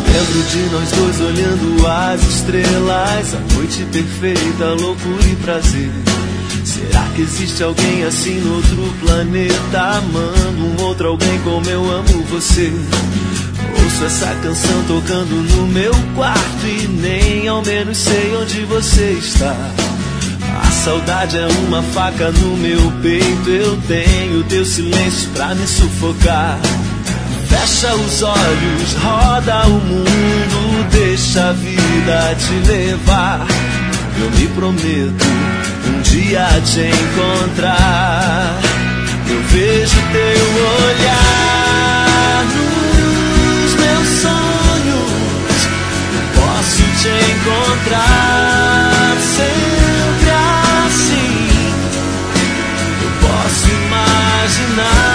Lembro de nós dois olhando as estrelas, a noite perfeita, loucura e prazer. Será que existe alguém assim no outro planeta, amando um outro alguém como eu amo você? Ouço essa canção tocando no meu quarto e nem ao menos sei onde você está. A saudade é uma faca no meu peito, eu tenho teu silêncio pra me sufocar. Fecha os olhos, roda o mundo, deixa a vida te levar. Eu me prometo um dia te encontrar. Eu vejo teu olhar nos meus sonhos. Eu posso te encontrar sempre assim. Eu posso imaginar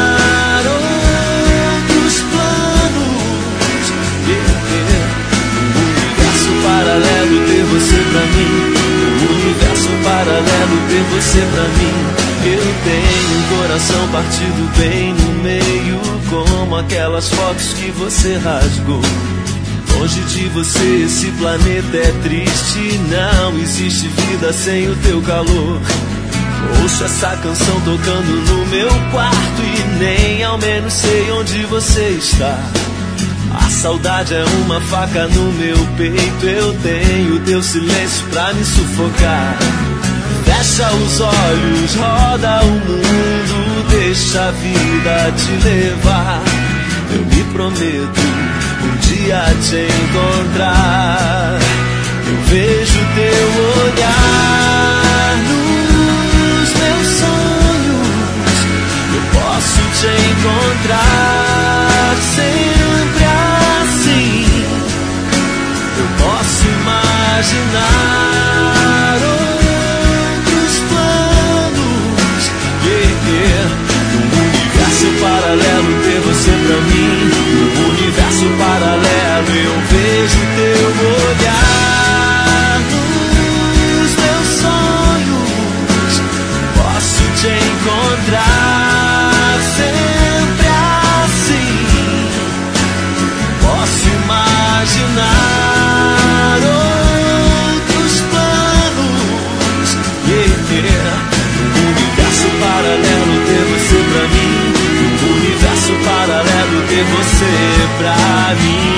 paralelo ter você pra mim, um universo paralelo ter você pra mim. Eu tenho um coração partido bem no meio, como aquelas fotos que você rasgou. Longe de você esse planeta é triste, não existe vida sem o teu calor. Ouço essa canção tocando no meu quarto e nem ao menos sei onde você está. A saudade é uma faca no meu peito, eu tenho teu silêncio pra me sufocar. Fecha os olhos, roda o mundo, deixa a vida te levar. Eu me prometo um dia te encontrar. Eu vejo teu olhar nos meus sonhos. Eu posso te encontrar sempre assim. Eu posso imaginar outros planos. Num universo paralelo ter você pra mim. Num universo paralelo eu vejo teu olhar nos meus sonhos. Posso te encontrar sempre assim. Posso imaginar outros planos. Num universo paralelo ter você pra mim. Num universo paralelo ter você pra mim.